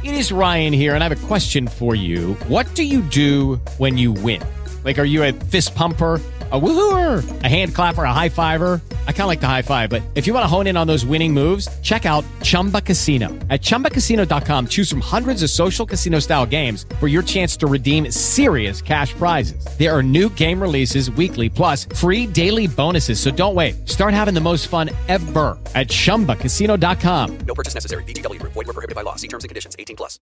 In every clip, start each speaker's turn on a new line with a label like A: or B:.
A: It is Ryan here, and I have a question for you. What do you do when you win? Like, are you a fist pumper, a woohooer, a hand clapper, a high fiver? I kind of like the high five, but if you want to hone in on those winning moves, check out Chumba Casino. At ChumbaCasino.com, choose from hundreds of social casino style games for your chance to redeem serious cash prizes. There are new game releases weekly, plus free daily bonuses. So don't wait. Start having the most fun ever at ChumbaCasino.com.
B: No purchase necessary. VGW Group. Void where prohibited by law. See terms and conditions. 18+.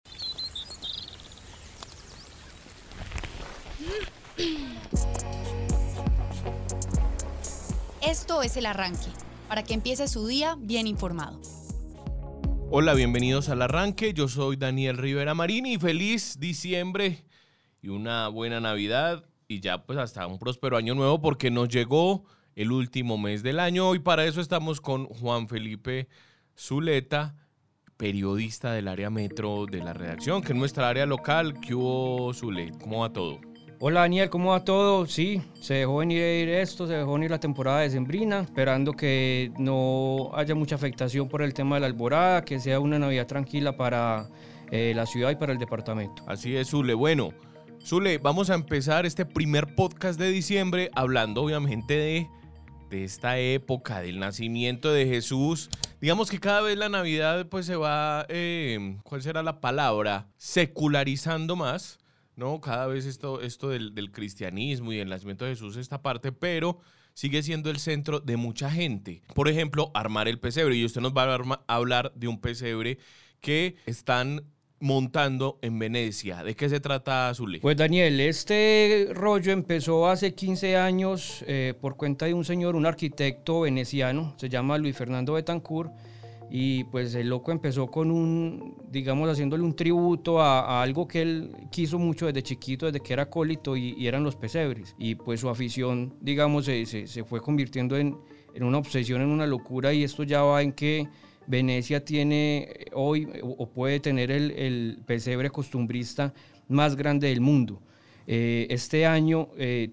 C: Esto es El Arranque, para que empiece su día bien informado.
D: Hola, bienvenidos al Arranque. Yo soy Daniel Rivera Marín y feliz diciembre y una buena Navidad y ya pues hasta un próspero año nuevo porque nos llegó el último mes del año y para eso estamos con Juan Felipe Zuleta, periodista del área metro de la redacción, que es nuestra área local. ¿Qué hubo, Zule? ¿Cómo va todo?
E: Hola Daniel, ¿cómo va todo? Sí, se dejó venir esto, se dejó venir la temporada decembrina, esperando que no haya mucha afectación por el tema de la alborada, que sea una Navidad tranquila para la ciudad y para el departamento.
D: Así es, Zule. Bueno, Zule, vamos a empezar este primer podcast de diciembre hablando obviamente de esta época, del nacimiento de Jesús. Digamos que cada vez la Navidad pues se va, ¿cuál será la palabra? Secularizando más, ¿no? Cada vez esto del cristianismo y el nacimiento de Jesús, esta parte, pero sigue siendo el centro de mucha gente. Por ejemplo, armar el pesebre. Y usted nos va a hablar de un pesebre que están montando en Venecia. ¿De qué se trata, Zule?
E: Pues Daniel, este rollo empezó hace 15 años por cuenta de un señor, un arquitecto veneciano, se llama Luis Fernando Betancourt, y pues el loco empezó con haciéndole un tributo a algo que él quiso mucho desde chiquito, desde que era acólito, y eran los pesebres. Y pues su afición, se fue convirtiendo en una obsesión, en una locura, y esto ya va en que Venecia tiene hoy, o puede tener el pesebre costumbrista más grande del mundo. Este año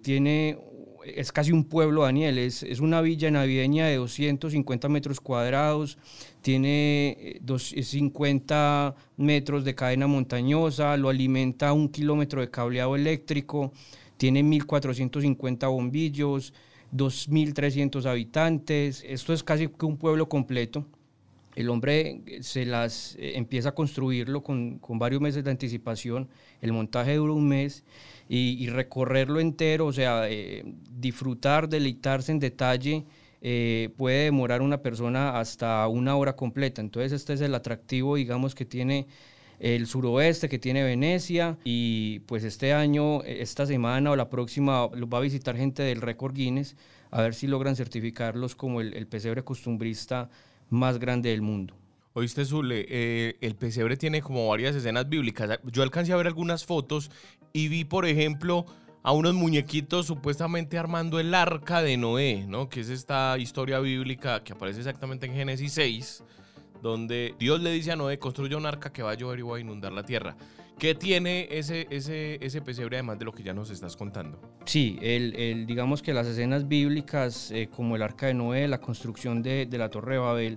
E: es casi un pueblo, Daniel, es una villa navideña de 250 metros cuadrados, tiene 50 metros de cadena montañosa, lo alimenta 1 kilómetro de cableado eléctrico, tiene 1.450 bombillos, 2.300 habitantes, esto es casi que un pueblo completo. El hombre empieza a construirlo con varios meses de anticipación, el montaje dura un mes y recorrerlo entero, o sea, disfrutar, deleitarse en detalle, puede demorar una persona hasta 1 hora completa. Entonces este es el atractivo, digamos, que tiene el suroeste, que tiene Venecia, y pues este año, esta semana o la próxima, los va a visitar gente del récord Guinness a ver si logran certificarlos como el pesebre costumbrista más grande del mundo.
D: Oíste, Zule, el pesebre tiene como varias escenas bíblicas. Yo alcancé a ver algunas fotos y vi, por ejemplo, a unos muñequitos supuestamente armando el arca de Noé, ¿no? Que es esta historia bíblica que aparece exactamente en Génesis 6, donde Dios le dice a Noé: construye un arca que va a llover y va a inundar la tierra. ¿Qué tiene ese pesebre además de lo que ya nos estás contando?
E: Sí, digamos que las escenas bíblicas como el arca de Noé, la construcción de la Torre de Babel,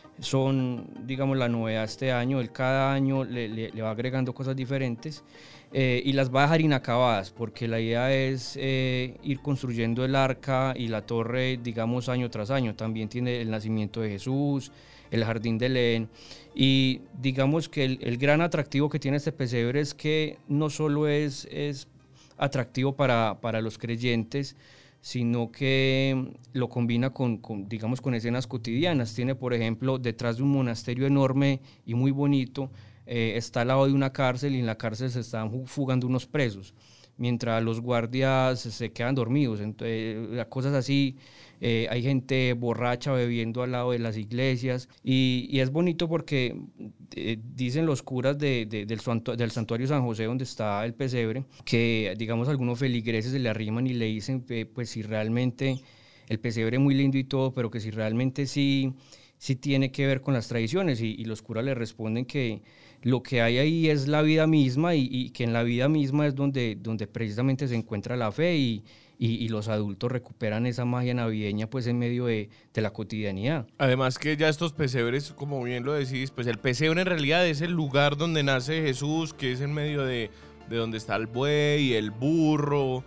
E: son, digamos, la novedad este año. Él cada año le va agregando cosas diferentes y las va a dejar inacabadas, porque la idea es ir construyendo el arca y la torre, digamos, año tras año. También tiene el nacimiento de Jesús, el jardín de Edén, y digamos que el gran atractivo que tiene este pesebre es que no solo es atractivo para los creyentes, sino que lo combina con escenas cotidianas. Tiene, por ejemplo, detrás de un monasterio enorme y muy bonito, está al lado de una cárcel, y en la cárcel se están fugando unos presos, mientras los guardias se quedan dormidos. Entonces, cosas así. Hay gente borracha bebiendo al lado de las iglesias, y es bonito porque dicen los curas del santuario San José, donde está el pesebre, que, digamos, algunos feligreses se le arriman y le dicen pues si realmente el pesebre es muy lindo y todo, pero que si realmente sí sí tiene que ver con las tradiciones y los curas le responden que lo que hay ahí es la vida misma y que en la vida misma es donde precisamente se encuentra la fe y los adultos recuperan esa magia navideña pues en medio de la cotidianidad.
D: Además que ya estos pesebres, como bien lo decís, pues el pesebre en realidad es el lugar donde nace Jesús, que es en medio de donde está el buey, el burro,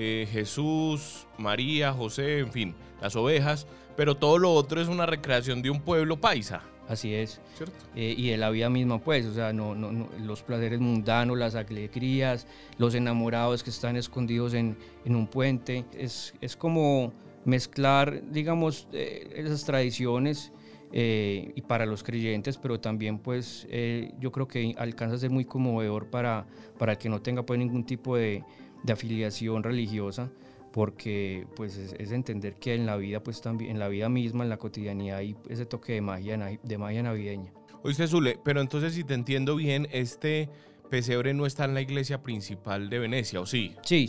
D: Jesús, María, José, en fin, las ovejas, pero todo lo otro es una recreación de un pueblo paisa.
E: Así es.
D: ¿Cierto?
E: Y de la vida misma, pues, o sea, no, los placeres mundanos, las alegrías, los enamorados que están escondidos en un puente. Es como mezclar, digamos, esas tradiciones y para los creyentes, pero también, pues, yo creo que alcanza a ser muy conmovedor para el que no tenga, pues, ningún tipo de afiliación religiosa, porque pues es entender que en la vida pues también en la vida misma, en la cotidianidad hay ese toque de magia navideña.
D: Oíste, Zule, pero entonces si te entiendo bien, este pesebre no está en la iglesia principal de Venecia, ¿o sí?
E: Sí,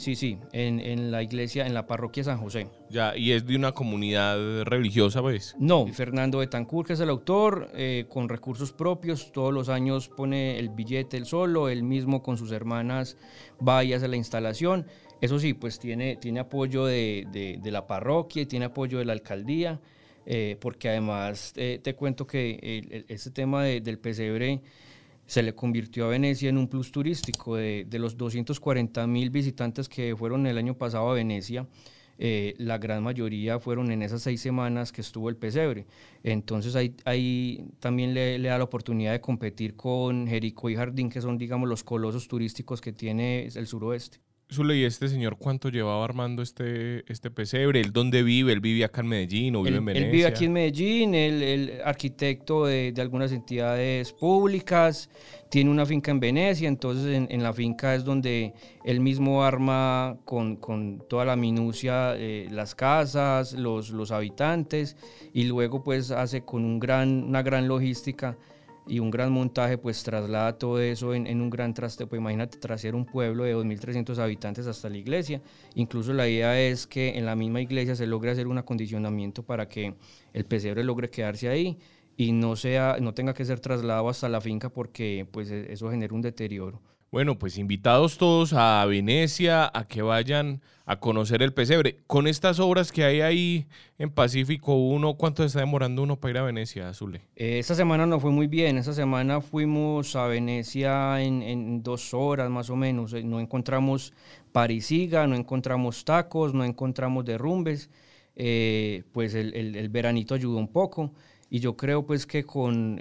E: en la iglesia, en la parroquia San José.
D: Ya, y es de una comunidad religiosa, pues.
E: No, Fernando Betancur, que es el autor, con recursos propios, todos los años pone el billete él solo, él mismo con sus hermanas va y hace la instalación. Eso sí, pues tiene apoyo de la parroquia y tiene apoyo de la alcaldía, porque además te cuento que este tema del pesebre se le convirtió a Venecia en un plus turístico. De los 240,000 visitantes que fueron el año pasado a Venecia, la gran mayoría fueron en esas 6 semanas que estuvo el pesebre. Entonces ahí también le da la oportunidad de competir con Jericó y Jardín, que son, digamos, los colosos turísticos que tiene el suroeste.
D: Zule, ¿y este señor cuánto llevaba armando este pesebre? ¿Él dónde vive? ¿Él vive acá en Medellín o vive en Venecia?
E: Él vive aquí en Medellín, el arquitecto de algunas entidades públicas, tiene una finca en Venecia, entonces en la finca es donde él mismo arma con toda la minucia las casas, los habitantes, y luego pues hace con una gran logística y un gran montaje, pues traslada todo eso en un gran traste. Pues imagínate trasear un pueblo de 2.300 habitantes hasta la iglesia. Incluso la idea es que en la misma iglesia se logre hacer un acondicionamiento para que el pesebre logre quedarse ahí y no tenga que ser trasladado hasta la finca, porque pues eso genera un deterioro.
D: Bueno, pues invitados todos a Venecia a que vayan a conocer el pesebre. Con estas obras que hay ahí en Pacífico 1, ¿cuánto está demorando uno para ir a Venecia, Zule?
E: Esta semana no fue muy bien. Esta semana fuimos a Venecia en 2 horas más o menos. No encontramos parisiga, no encontramos tacos, no encontramos derrumbes. Pues el veranito ayudó un poco. Y yo creo pues que con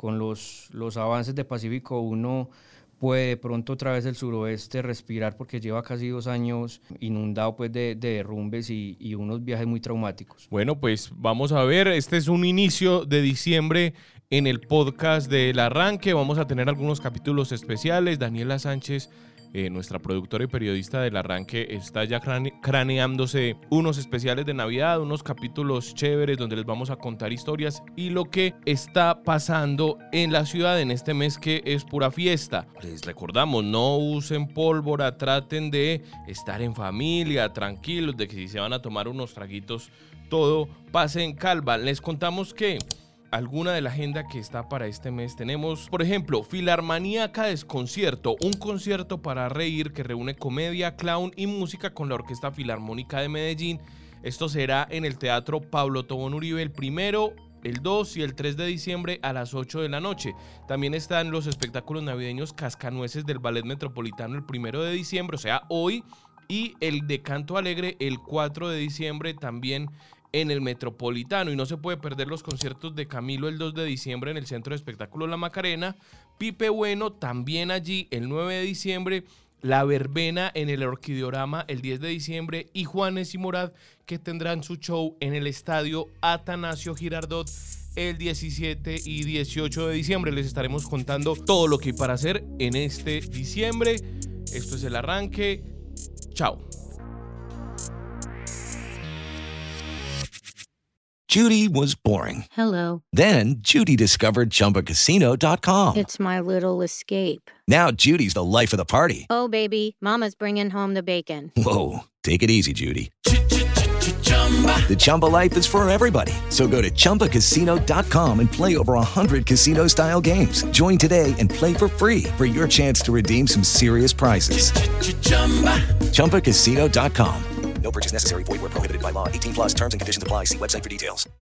E: los avances de Pacífico 1 puede de pronto otra vez el suroeste respirar, porque lleva casi 2 años inundado pues de derrumbes y unos viajes muy traumáticos.
D: Bueno, pues vamos a ver, este es un inicio de diciembre en el podcast del Arranque. Vamos a tener algunos capítulos especiales. Daniela Sánchez, nuestra productora y periodista del Arranque, está ya craneándose unos especiales de Navidad, unos capítulos chéveres donde les vamos a contar historias y lo que está pasando en la ciudad en este mes, que es pura fiesta. Les recordamos, no usen pólvora, traten de estar en familia, tranquilos, de que si se van a tomar unos traguitos, todo pase en calma. Les contamos que alguna de la agenda que está para este mes tenemos, por ejemplo, Filarmaníaca Desconcierto, un concierto para reír que reúne comedia, clown y música con la Orquesta Filarmónica de Medellín. Esto será en el Teatro Pablo Tobón Uribe el 1, el 2 y el 3 de diciembre a las 8 de la noche. También están los espectáculos navideños Cascanueces del Ballet Metropolitano el 1 de diciembre, o sea, hoy, y el de Canto Alegre el 4 de diciembre también en el Metropolitano. Y no se puede perder los conciertos de Camilo el 2 de diciembre en el Centro de Espectáculos La Macarena, Pipe Bueno también allí el 9 de diciembre, La Verbena en el Orquideorama el 10 de diciembre y Juanes y Morad, que tendrán su show en el Estadio Atanasio Girardot el 17 y 18 de diciembre. Les estaremos contando todo lo que hay para hacer en este diciembre. Esto es El Arranque. Chao.
F: Judy was boring.
G: Hello.
F: Then Judy discovered ChumbaCasino.com.
G: It's my little escape.
F: Now Judy's the life of the party.
G: Oh, baby, mama's bringing home the bacon.
F: Whoa, take it easy, Judy. The Chumba life is for everybody. So go to ChumbaCasino.com and play over 100 casino-style games. Join today and play for free for your chance to redeem some serious prizes. ChumbaCasino.com.
B: No purchase necessary. Void where prohibited by law. 18 plus terms and conditions apply. See website for details.